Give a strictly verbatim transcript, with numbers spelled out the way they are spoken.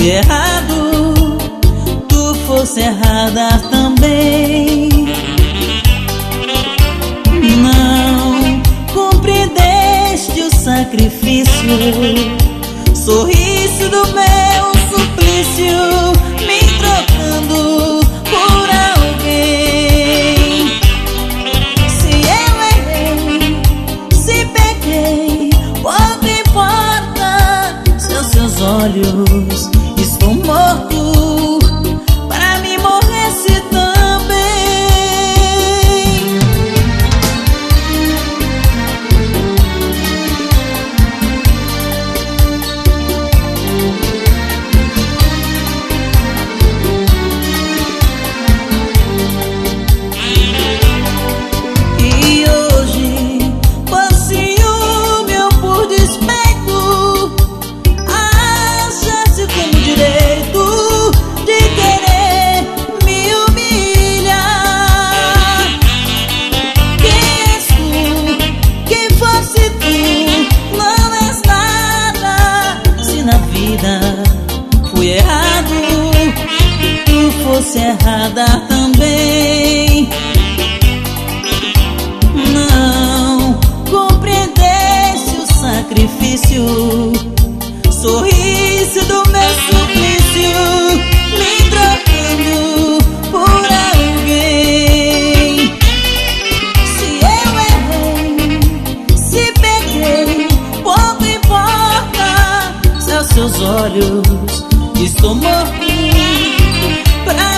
fui errado, tu fosse errada também. Não compreendeste o sacrifício, sorriso do meu suplício, me trocando por alguém. Se eu errei, se pequei, pouco importa se aos seus olhos estou morto, para mim morresse também. E hoje, por ciúme ou por despeito, acha-se como direito de querer me humilhar. Quem és tu? Quem fosse tu? Não és nada. Se na vida fui errado, tu fosse errada também. Não compreendeste o sacrifício, sorriso do meu suplício, me trocando por alguém. Se eu errei, se peguei, pouco importa se aos seus olhos estou morto, pra